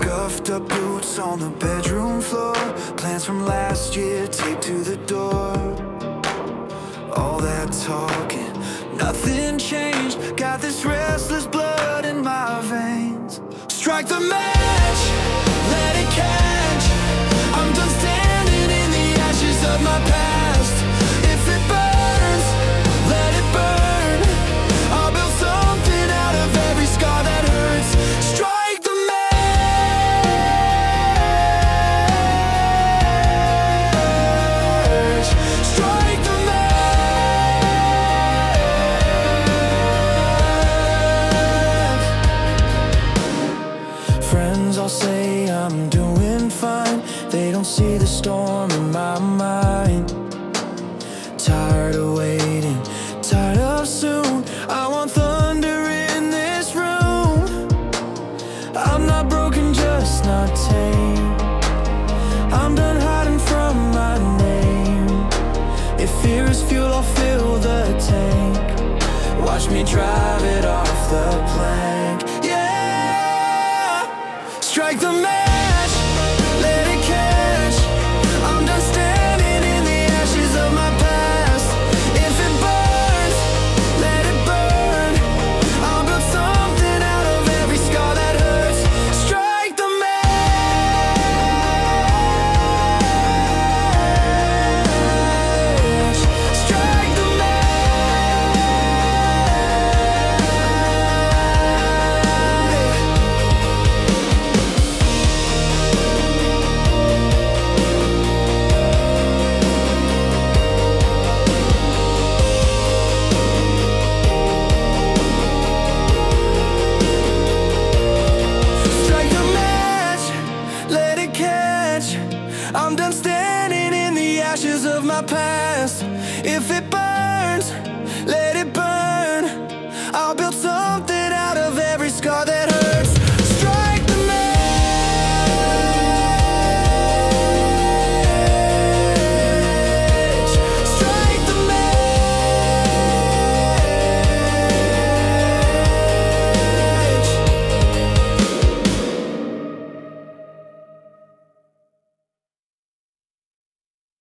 Scuffed up boots on the bedroom floor, plans from last year taped to the door. All that talking, nothing changed. Got this restless blood in my veins. Strike the match, let it catch. I'm done standing in the ashes of my past. If it burns, let it burn. I'll build something out of every scar that hurts. Strike the match. Strike the match. Friends all say I'm doing fine. They don't see the storm in my mind. Tired of waiting, tired of soon. I want thunder in this room. I'm not broken, just not tame. I'm done hiding from my name. If fear is fuel, I'll fill the tank. Watch me drive it off the plank. Yeah, strike the match.